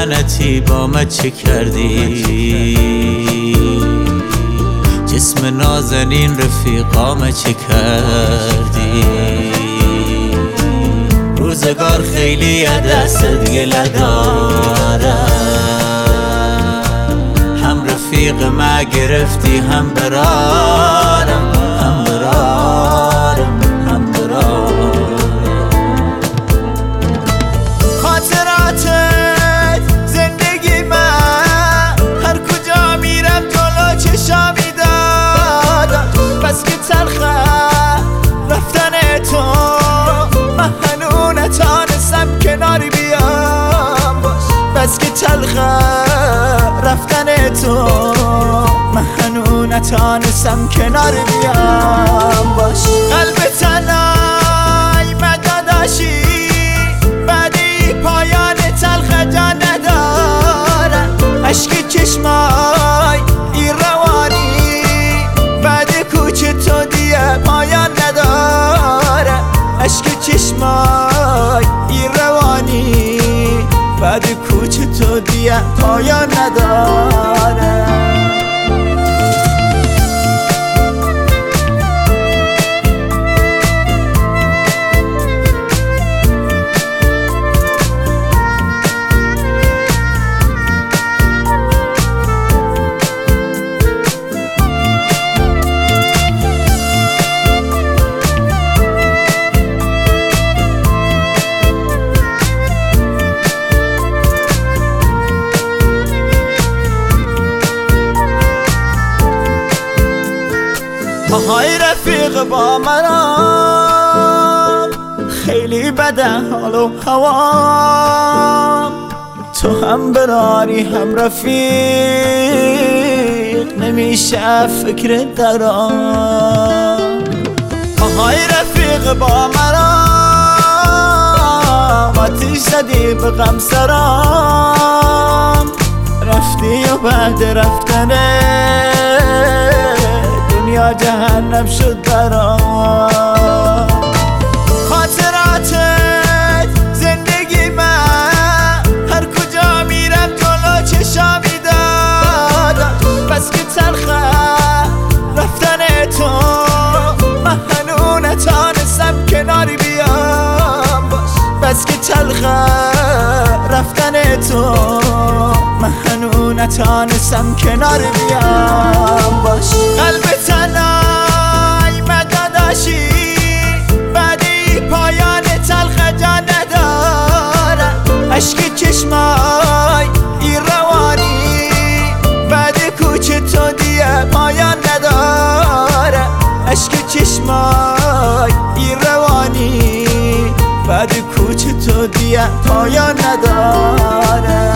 لعنتی با من چه کردی؟ جسم نازنین رفیقام چه کردی؟ روزگار خیلی دستت گله دارم، هم رفیق ما گرفتی هم برارم، هم برارم، هم برارم. خاطراتت زندگی من، هر کجا میرم جلو چشامی دادم. بس که تلخه رفتن تو، من هنو نتانستم کناری بیام باش. بس که تلخه رفتن تو، من هنو نتانستم کناری بیام باش. قلب تنهای من داداشی، بعدی پایان تلخ جا نداره. عشق چشمای ای روانی، بعد کوچ تو دیگه پایان نداره. عشق چشمای ای روانی، بعد کوچ تو دیگه پایان نداره. آهای رفیق با منم، خیلی بده حال و هوام. تو هم براری هم رفیق، نمیشه فکر درام. آهای رفیق با منم، آتیش زدی به غم سرام. رفتی و بعد رفتنه دنیا جهنم شد برام. خاطراتت زندگی من، هر کجا میرم جلو چشامی دادم. بس که تلخه رفتن تو، من هنو نتانستم کناری بیام باش. بس که تلخه رفتن تو، من هنو نتانستم کناری بیام باش. قلب تنهای من داداشی، بعدی پایان تلخ جا نداره. عشق چشمای ای روانی، بعد کوچ تو دیگه پایان نداره. عشق چشمای ای روانی، بعد کوچ تو دیگه پایان نداره.